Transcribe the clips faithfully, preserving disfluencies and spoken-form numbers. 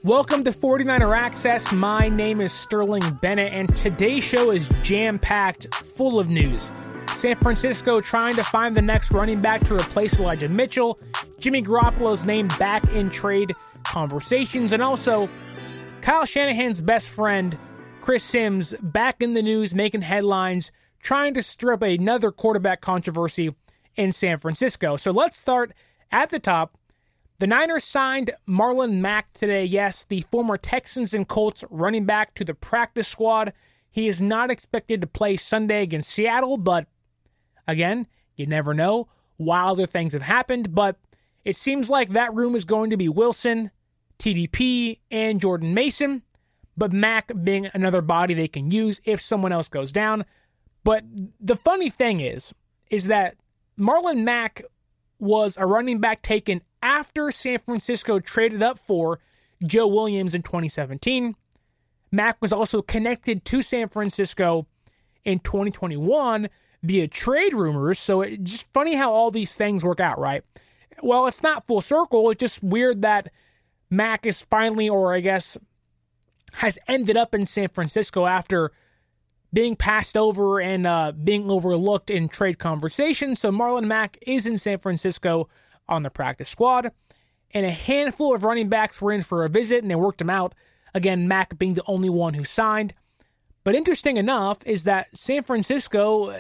Welcome to forty-niner Access. My name is Sterling Bennett, and today's show is jam-packed, full of news. San Francisco trying to find the next running back to replace Elijah Mitchell, Jimmy Garoppolo's name back in trade conversations, and also Kyle Shanahan's best friend, Chris Sims, back in the news, making headlines, trying to stir up another quarterback controversy in San Francisco. So let's start at the top. The Niners signed Marlon Mack today. Yes, the former Texans and Colts running back to the practice squad. He is not expected to play Sunday against Seattle, but again, you never know. Wilder things have happened, but it seems like that room is going to be Wilson, T D P, and Jordan Mason, but Mack being another body they can use if someone else goes down. But the funny thing is, is that Marlon Mack was a running back taken after San Francisco traded up for Joe Williams in twenty seventeen. Mack was also connected to San Francisco in twenty twenty-one via trade rumors, so it's just funny how all these things work out, right? Well, it's not full circle. It's just weird that Mack is finally, or I guess, has ended up in San Francisco after being passed over and uh, being overlooked in trade conversations. So Marlon Mack is in San Francisco on the practice squad, and a handful of running backs were in for a visit, and they worked him out. Again, Mack being the only one who signed. But interesting enough is that San Francisco,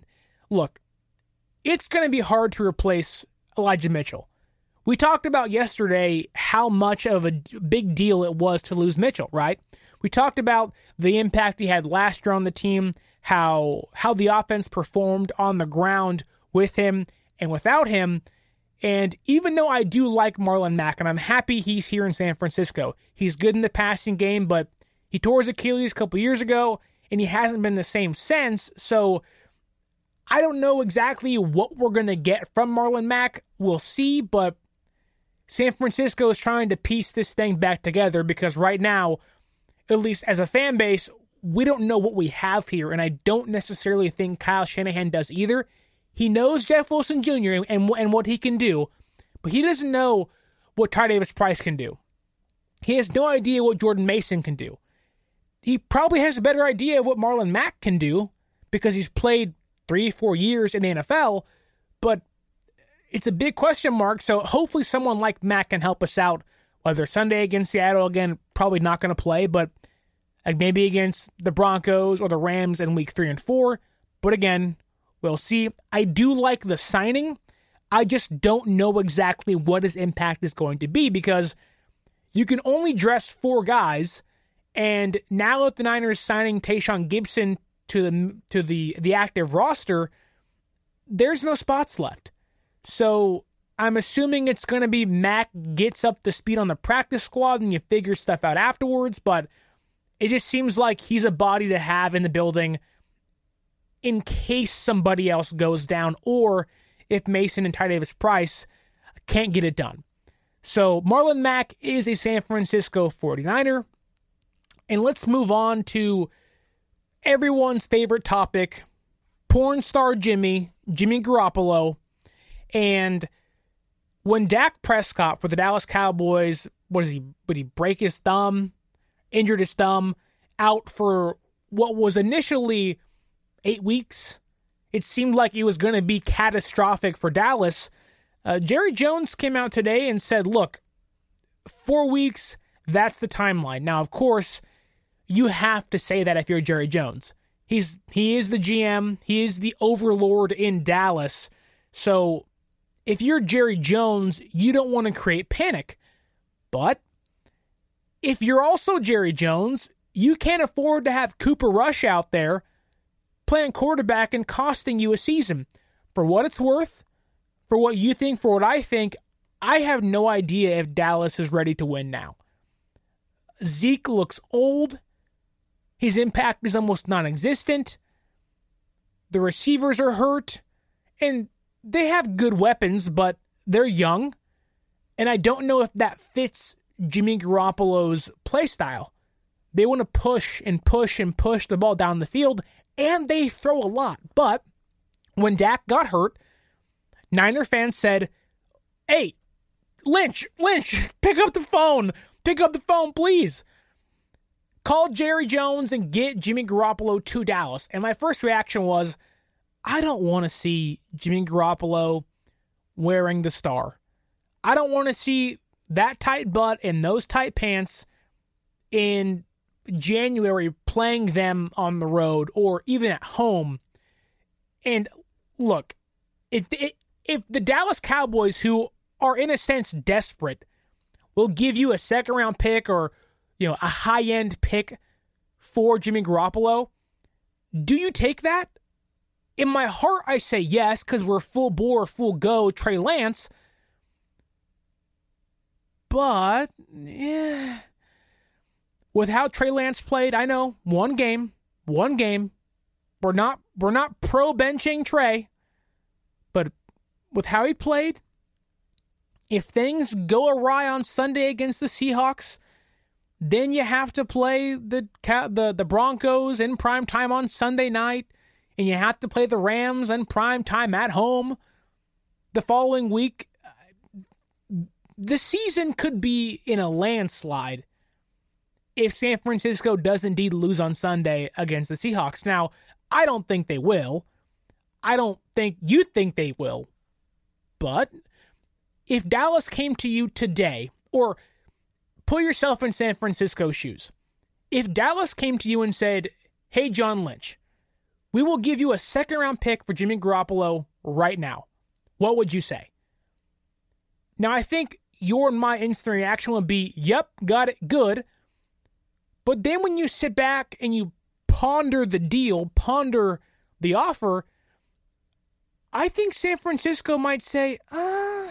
look, it's going to be hard to replace Elijah Mitchell. We talked about yesterday how much of a big deal it was to lose Mitchell, right? We talked about the impact he had last year on the team, how how the offense performed on the ground with him and without him. And even though I do like Marlon Mack, and I'm happy he's here in San Francisco, he's good in the passing game, but he tore his Achilles a couple years ago, and he hasn't been the same since. So I don't know exactly what we're going to get from Marlon Mack. We'll see, but San Francisco is trying to piece this thing back together because right now, at least as a fan base, we don't know what we have here, and I don't necessarily think Kyle Shanahan does either. He knows Jeff Wilson Junior and, and, and what he can do, but he doesn't know what Ty Davis-Price can do. He has no idea what Jordan Mason can do. He probably has a better idea of what Marlon Mack can do because he's played three, four years in the N F L, but it's a big question mark, so hopefully someone like Mack can help us out, whether Sunday against Seattle, again, probably not going to play, but like maybe against the Broncos or the Rams in week three and four, but again, we'll see. I do like the signing. I just don't know exactly what his impact is going to be because you can only dress four guys, and now with the Niners signing Tayshaun Gibson to the to the, the active roster, there's no spots left. So I'm assuming it's going to be Mack gets up to speed on the practice squad and you figure stuff out afterwards, but it just seems like he's a body to have in the building in case somebody else goes down or if Mason and Ty Davis-Price can't get it done. So Marlon Mack is a San Francisco forty-niner. And let's move on to everyone's favorite topic, porn star Jimmy, Jimmy Garoppolo. And when Dak Prescott for the Dallas Cowboys, what is he, would he break his thumb, injured his thumb, out for what was initially eight weeks. It seemed like it was going to be catastrophic for Dallas. Uh, Jerry Jones came out today and said, look, four weeks, that's the timeline. Now, of course, you have to say that if you're Jerry Jones. He's He is the G M. He is the overlord in Dallas. So if you're Jerry Jones, you don't want to create panic. But if you're also Jerry Jones, you can't afford to have Cooper Rush out there playing quarterback and costing you a season. For what it's worth, for what you think, for what I think, I have no idea if Dallas is ready to win now. Zeke looks old. His impact is almost non-existent. The receivers are hurt. And they have good weapons, but they're young. And I don't know if that fits Jimmy Garoppolo's play style. They want to push and push and push the ball down the field, and they throw a lot. But when Dak got hurt, Niner fans said, hey, Lynch, Lynch, pick up the phone. Pick up the phone, please. Call Jerry Jones and get Jimmy Garoppolo to Dallas. And my first reaction was, I don't want to see Jimmy Garoppolo wearing the star. I don't want to see that tight butt and those tight pants in January playing them on the road or even at home. And look, if if the Dallas Cowboys, who are in a sense desperate, will give you a second round pick or, you know, a high end pick for Jimmy Garoppolo, do you take that? In my heart, I say yes, because we're full bore, full go Trey Lance. But, yeah, with how Trey Lance played, I know, one game, one game. We're not, we're not pro-benching Trey, but with how he played, if things go awry on Sunday against the Seahawks, then you have to play the the, the Broncos in prime time on Sunday night, and you have to play the Rams in prime time at home the following week. The season could be in a landslide if San Francisco does indeed lose on Sunday against the Seahawks. Now, I don't think they will. I don't think you think they will. But if Dallas came to you today, or put yourself in San Francisco's shoes, if Dallas came to you and said, hey, John Lynch, we will give you a second round pick for Jimmy Garoppolo right now, what would you say? Now, I think your and my instant reaction would be, yep, got it, good. But then when you sit back and you ponder the deal, ponder the offer, I think San Francisco might say, uh,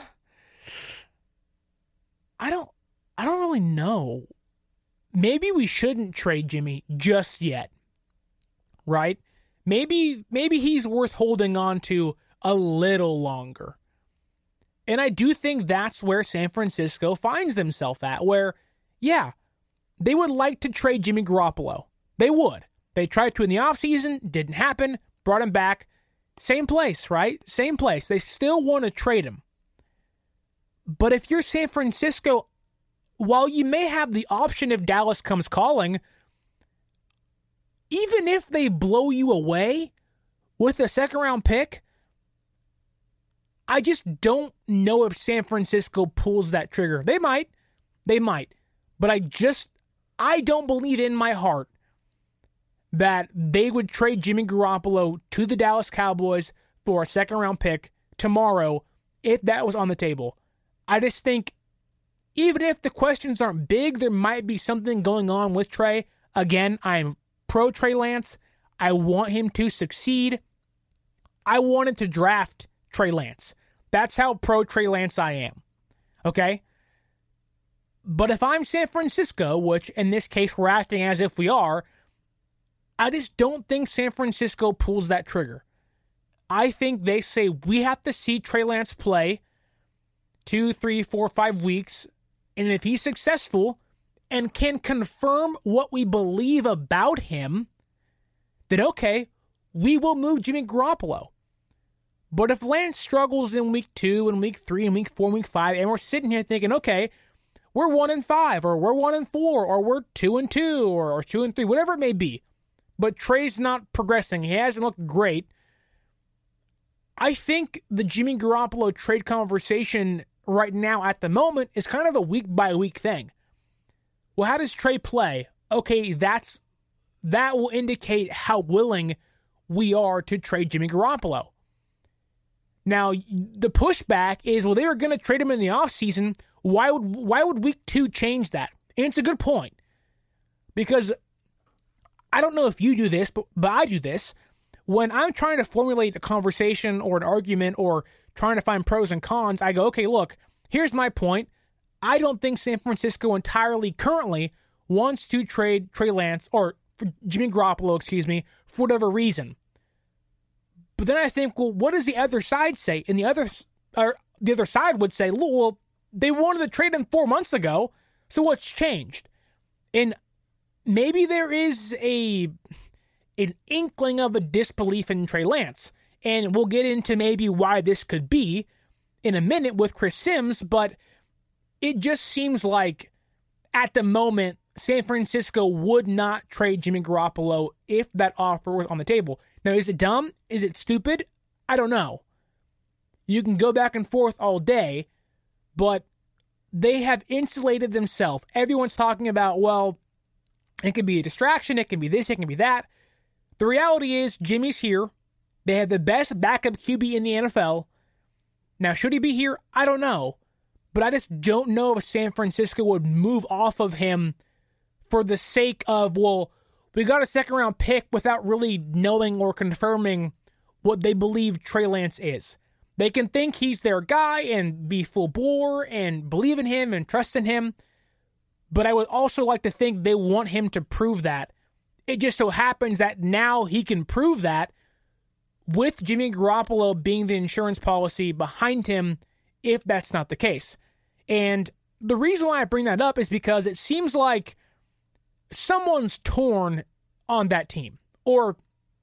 I don't, I don't really know. Maybe we shouldn't trade Jimmy just yet, right? Maybe, maybe he's worth holding on to a little longer. And I do think that's where San Francisco finds themselves at, where, yeah, they would like to trade Jimmy Garoppolo. They would. They tried to in the offseason, didn't happen, brought him back. Same place, right? Same place. They still want to trade him. But if you're San Francisco, while you may have the option if Dallas comes calling, even if they blow you away with a second round pick, I just don't know if San Francisco pulls that trigger. They might. They might. But I just, I don't believe in my heart that they would trade Jimmy Garoppolo to the Dallas Cowboys for a second round pick tomorrow if that was on the table. I just think even if the questions aren't big, there might be something going on with Trey. Again, I'm pro Trey Lance. I want him to succeed. I wanted to draft Trey Lance. That's how pro Trey Lance I am. Okay? But if I'm San Francisco, which in this case we're acting as if we are, I just don't think San Francisco pulls that trigger. I think they say we have to see Trey Lance play two, three, four, five weeks, and if he's successful and can confirm what we believe about him, then okay, we will move Jimmy Garoppolo. But if Lance struggles in week two and week three and week four and week five, and we're sitting here thinking, okay, we're one and five, or we're one and four, or we're two and two, or, or two and three, whatever it may be, but Trey's not progressing, he hasn't looked great, I think the Jimmy Garoppolo trade conversation right now at the moment is kind of a week-by-week thing. Well, how does Trey play? Okay, that's that will indicate how willing we are to trade Jimmy Garoppolo. Now, the pushback is, well, they were going to trade him in the offseason. Why would why would week two change that? And it's a good point. Because I don't know if you do this, but, but I do this. When I'm trying to formulate a conversation or an argument or trying to find pros and cons, I go, okay, look, here's my point. I don't think San Francisco entirely currently wants to trade Trey Lance, or Jimmy Garoppolo, excuse me, for whatever reason. But then I think, well, what does the other side say? And the other, or the other side would say, well, they wanted to trade him four months ago, so what's changed? And maybe there is a an inkling of a disbelief in Trey Lance. And we'll get into maybe why this could be in a minute with Chris Sims, but it just seems like at the moment, San Francisco would not trade Jimmy Garoppolo if that offer was on the table. Now, is it dumb? Is it stupid? I don't know. You can go back and forth all day, but they have insulated themselves. Everyone's talking about, well, it can be a distraction, it can be this, it can be that. The reality is, Jimmy's here. They have the best backup Q B in the N F L. Now, should he be here? I don't know. But I just don't know if San Francisco would move off of him for the sake of, well, we got a second round pick without really knowing or confirming what they believe Trey Lance is. They can think he's their guy and be full bore and believe in him and trust in him. But I would also like to think they want him to prove that. It just so happens that now he can prove that with Jimmy Garoppolo being the insurance policy behind him if that's not the case. And the reason why I bring that up is because it seems like someone's torn on that team. Or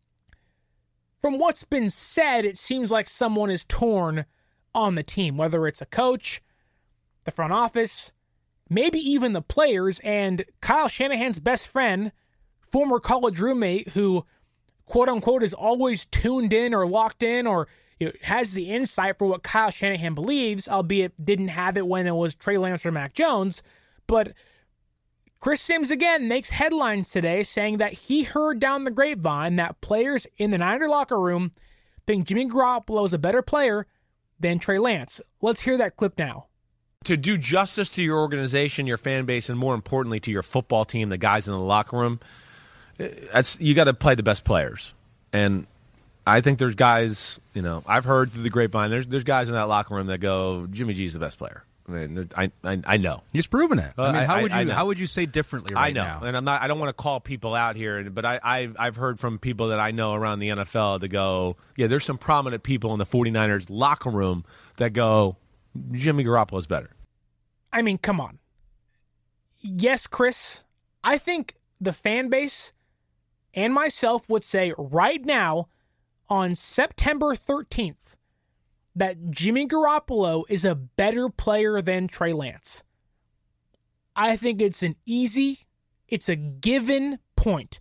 from what's been said, it seems like someone is torn on the team, whether it's a coach, the front office, maybe even the players. And Kyle Shanahan's best friend, former college roommate who, quote unquote, is always tuned in or locked in or you know, has the insight for what Kyle Shanahan believes, albeit didn't have it when it was Trey Lance or Mac Jones. But Chris Sims, again, makes headlines today saying that he heard down the grapevine that players in the Niner locker room think Jimmy Garoppolo is a better player than Trey Lance. Let's hear that clip now. To do justice to your organization, your fan base, and more importantly to your football team, the guys in the locker room, that's you got to play the best players. And I think there's guys, you know, I've heard through the grapevine, there's there's guys in that locker room that go, Jimmy G's the best player. I mean, I I, I know. He's proven it. I mean, how I, would you I how would you say differently right I know, now? and I'm not. I don't want to call people out here, but I I've, I've heard from people that I know around the N F L to go, yeah, there's some prominent people in the 49ers locker room that go, Jimmy Garoppolo's better. I mean, come on. Yes, Chris, I think the fan base and myself would say right now on September thirteenth that Jimmy Garoppolo is a better player than Trey Lance. I think it's an easy, it's a given point.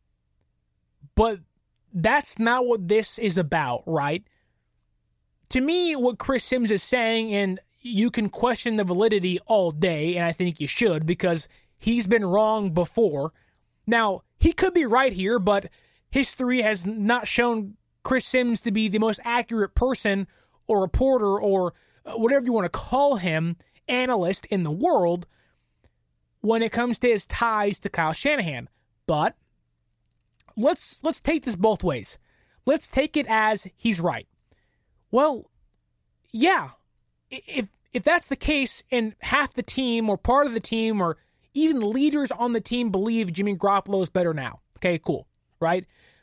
But that's not what this is about, right? To me, what Chris Sims is saying, and you can question the validity all day, and I think you should, because he's been wrong before. Now, he could be right here, but history has not shown Chris Sims to be the most accurate person or reporter or whatever you want to call him, analyst in the world when it comes to his ties to Kyle Shanahan. But let's let's take this both ways. Let's take it as he's right. Well, yeah, if if that's the case and half the team or part of the team or even leaders on the team believe Jimmy Garoppolo is better now. Okay, cool, right?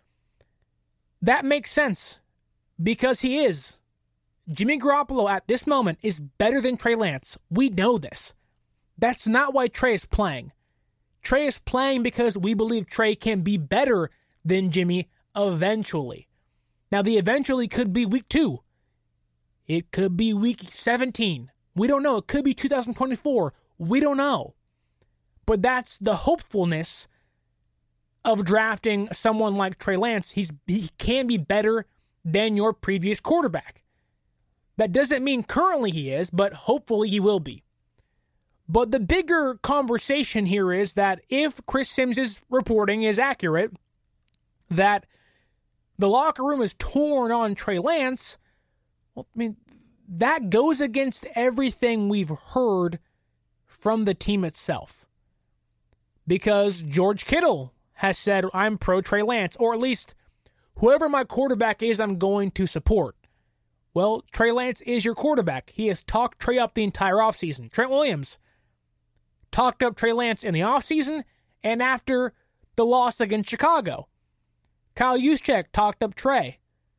That makes sense because he is. Jimmy Garoppolo at this moment is better than Trey Lance. We know this. That's not why Trey is playing. Trey is playing because we believe Trey can be better than Jimmy eventually. Now, the eventually could be week two. It could be week seventeen. We don't know. It could be two thousand twenty-four. We don't know. But that's the hopefulness of drafting someone like Trey Lance. He's he can be better than your previous quarterback. That doesn't mean currently he is, but hopefully he will be. But the bigger conversation here is that if Chris Sims' reporting is accurate, that the locker room is torn on Trey Lance, well, I mean, that goes against everything we've heard from the team itself. Because George Kittle has said, I'm pro Trey Lance, or at least whoever my quarterback is, I'm going to support. Well, Trey Lance is your quarterback. He has talked Trey up the entire offseason. Trent Williams talked up Trey Lance in the offseason and after the loss against Chicago. Kyle Juszczyk talked up Trey.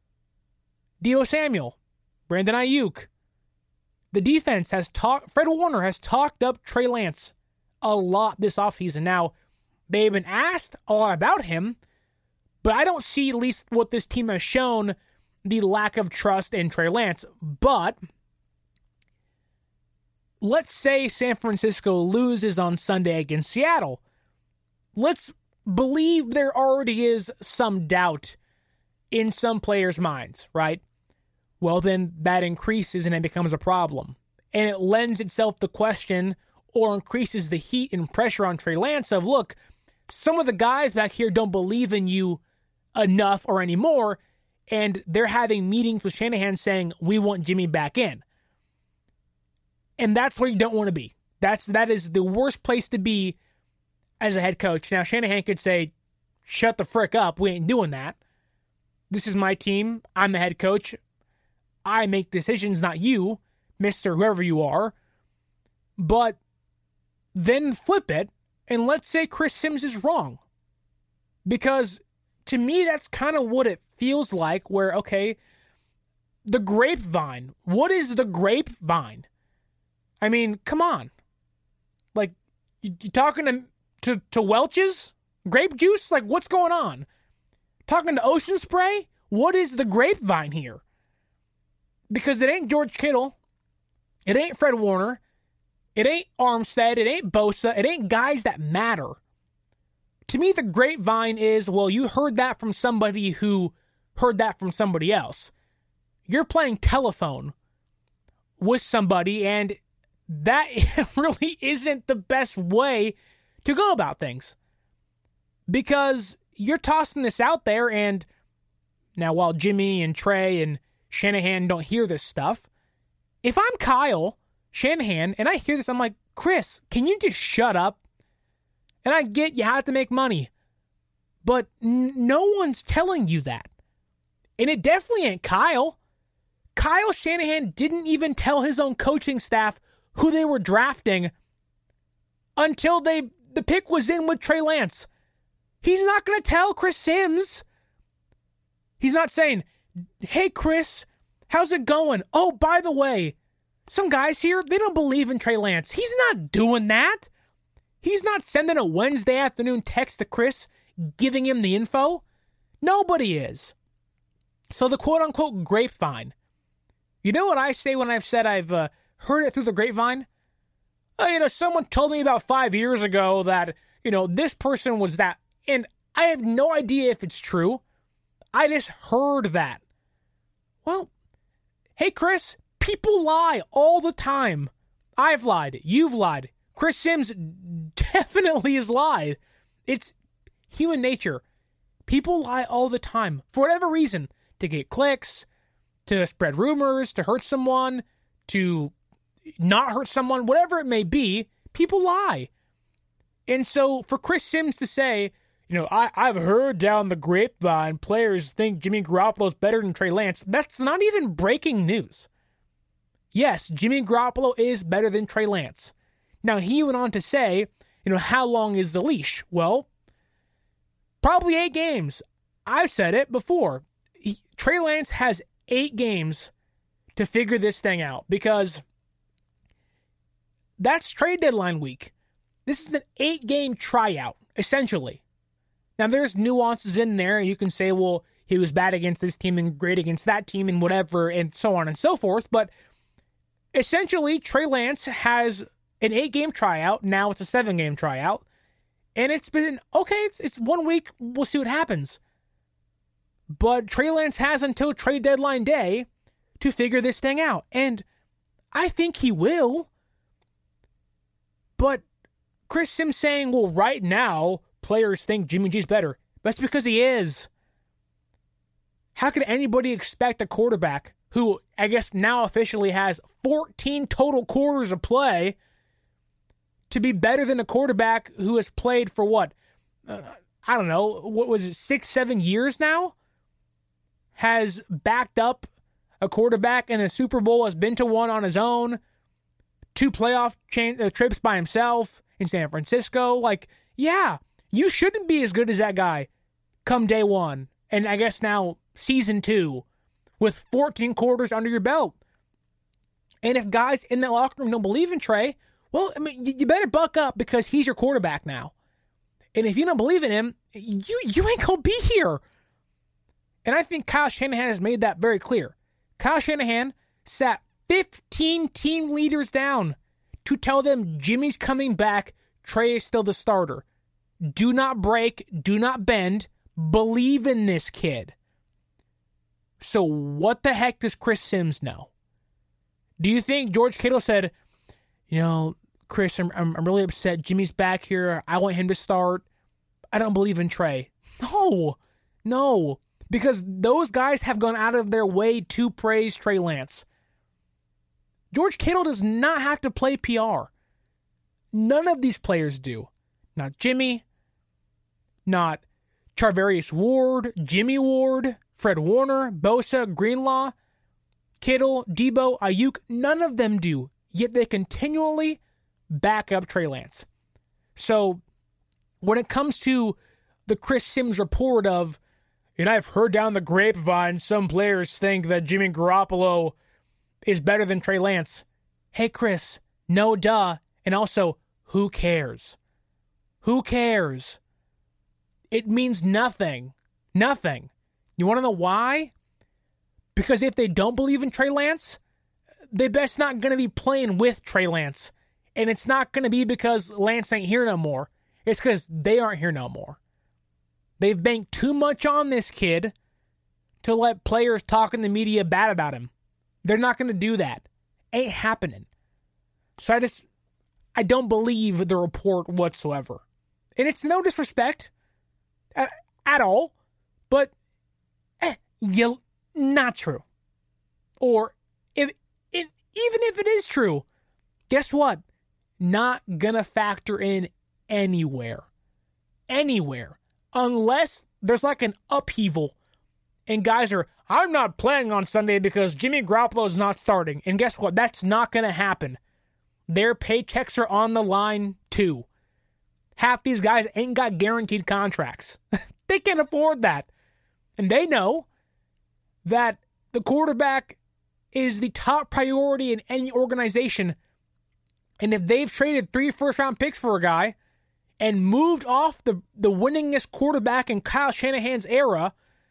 Deebo Samuel, Brandon Ayuk. The defense has talked, Fred Warner has talked up Trey Lance a lot this offseason. Now, they've been asked a lot about him, but I don't see, at least what this team has shown, the lack of trust in Trey Lance. But let's say San Francisco loses on Sunday against Seattle. Let's believe there already is some doubt in some players' minds, right? Well, then that increases and it becomes a problem. And it lends itself to question or increases the heat and pressure on Trey Lance of, look, some of the guys back here don't believe in you enough or anymore, and they're having meetings with Shanahan saying, we want Jimmy back in. And that's where you don't want to be. That's that is the worst place to be as a head coach. Now, Shanahan could say, shut the frick up, we ain't doing that. This is my team, I'm the head coach. I make decisions, not you, Mister Whoever you are. But then flip it, and let's say Chris Sims is wrong. Because to me, that's kind of what it feels like, where, okay, the grapevine. What is the grapevine? I mean, come on. Like, you, you talking to, to, to Welch's? Grape juice? Like, what's going on? Talking to Ocean Spray? What is the grapevine here? Because it ain't George Kittle. It ain't Fred Warner. It ain't Armstead. It ain't Bosa. It ain't guys that matter. To me, the grapevine is, well, you heard that from somebody who heard that from somebody else. You're playing telephone with somebody, and that really isn't the best way to go about things. Because you're tossing this out there, and now while Jimmy and Trey and Shanahan don't hear this stuff, if I'm Kyle Shanahan and I hear this, I'm like, Chris, can you just shut up? And I get you have to make money, but n- no one's telling you that. And it definitely ain't Kyle. Kyle Shanahan didn't even tell his own coaching staff who they were drafting until they the pick was in with Trey Lance. He's not going to tell Chris Sims. He's not saying, hey, Chris, how's it going? Oh, by the way, some guys here, they don't believe in Trey Lance. He's not doing that. He's not sending a Wednesday afternoon text to Chris, giving him the info. Nobody is. So the quote-unquote grapevine. You know what I say when I've said I've uh, heard it through the grapevine? Oh, you know, someone told me about five years ago that, you know, this person was that. And I have no idea if it's true. I just heard that. Well, hey, Chris, people lie all the time. I've lied. You've lied. Chris Sims definitely has lied. It's human nature. People lie all the time for whatever reason. To get clicks, to spread rumors, to hurt someone, to not hurt someone, whatever it may be, people lie. And so for Chris Sims to say, you know, I, I've heard down the grapevine players think Jimmy Garoppolo is better than Trey Lance, that's not even breaking news. Yes, Jimmy Garoppolo is better than Trey Lance. Now, he went on to say, you know, how long is the leash? Well, probably eight games. I've said it before. He, Trey Lance has eight games to figure this thing out because that's trade deadline week. This is an eight-game tryout, essentially. Now, there's nuances in there. You can say, well, he was bad against this team and great against that team and whatever and so on and so forth. But essentially, Trey Lance has an eight-game tryout. Now it's a seven-game tryout. And it's been, okay, it's, it's one week. We'll see what happens. But Trey Lance has until trade deadline day to figure this thing out. And I think he will. But Chris Sims saying, well, right now, players think Jimmy G's better. That's because he is. How could anybody expect a quarterback who, I guess now officially has fourteen total quarters of play to be better than a quarterback who has played for what? Uh, I don't know. What was it? Six, seven years now? Has backed up a quarterback in a Super Bowl, has been to one on his own, two playoff chain, uh, trips by himself in San Francisco. Like, yeah, you shouldn't be as good as that guy come day one. And I guess now season two with fourteen quarters under your belt. And if guys in that locker room don't believe in Trey, well, I mean, you better buck up because he's your quarterback now. And if you don't believe in him, you, you ain't going to be here. And I think Kyle Shanahan has made that very clear. Kyle Shanahan sat fifteen team leaders down to tell them Jimmy's coming back, Trey is still the starter. Do not break, do not bend, believe in this kid. So what the heck does Chris Sims know? Do you think George Kittle said, you know, Chris, I'm, I'm, I'm really upset. Jimmy's back here. I want him to start. I don't believe in Trey. No, no, because those guys have gone out of their way to praise Trey Lance. George Kittle does not have to play P R. None of these players do. Not Jimmy, not Charvarius Ward, Jimmy Ward, Fred Warner, Bosa, Greenlaw, Kittle, Debo, Ayuk. None of them do. Yet they continually back up Trey Lance. So when it comes to the Chris Sims report of, and I've heard down the grapevine some players think that Jimmy Garoppolo is better than Trey Lance. Hey, Chris, no duh. And also, who cares? Who cares? It means nothing. Nothing. You want to know why? Because if they don't believe in Trey Lance, they best not going to be playing with Trey Lance. And it's not going to be because Lance ain't here no more. It's because they aren't here no more. They've banked too much on this kid to let players talk in the media bad about him. They're not going to do that. Ain't happening. So I just, I don't believe the report whatsoever. And it's no disrespect at, at all, but eh, you, not true. Or if it, even if it is true, guess what? Not gonna factor in anywhere. Anywhere. Unless there's like an upheaval and guys are, I'm not playing on Sunday because Jimmy Garoppolo is not starting. And guess what? That's not going to happen. Their paychecks are on the line too. Half these guys ain't got guaranteed contracts. They can't afford that. And they know that the quarterback is the top priority in any organization. And if they've traded three first-round picks for a guy and moved off the, the winningest quarterback in Kyle Shanahan's era,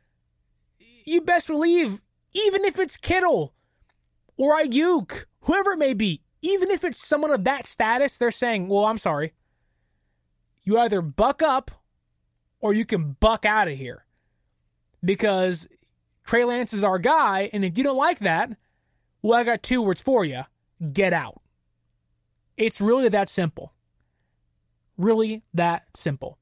you best believe, even if it's Kittle or Ayuk, whoever it may be, even if it's someone of that status, they're saying, well, I'm sorry. You either buck up or you can buck out of here. Because Trey Lance is our guy, and if you don't like that, well, I got two words for you. Get out. It's really that simple. Really that simple.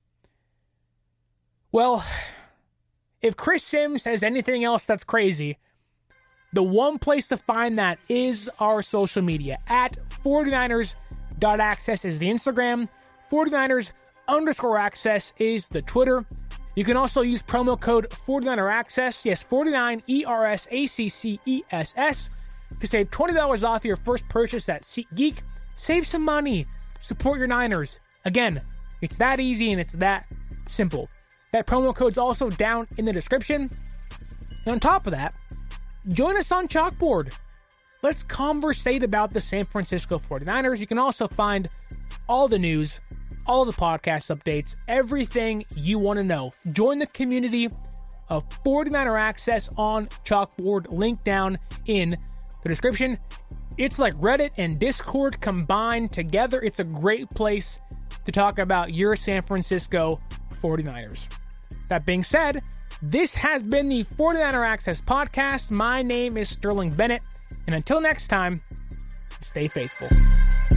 Well, if Chris Sims says anything else that's crazy, the one place to find that is our social media. At forty-niners dot access is the Instagram. forty-niners underscore access is the Twitter. You can also use promo code forty-niner access. Yes, forty-nine E R S A C C E S S to save twenty dollars off your first purchase at SeatGeek. Save some money. Support your Niners. Again, it's that easy and it's that simple. That promo code's also down in the description. And on top of that, join us on Chalkboard. Let's conversate about the San Francisco forty-niners. You can also find all the news, all the podcast updates, everything you want to know. Join the community of forty-niner Access on Chalkboard. Link down in the description. It's like Reddit and Discord combined together. It's a great place to talk about your San Francisco forty-niners. That being said, this has been the forty-niner Access Podcast. My name is Sterling Bennett, and until next time, stay faithful.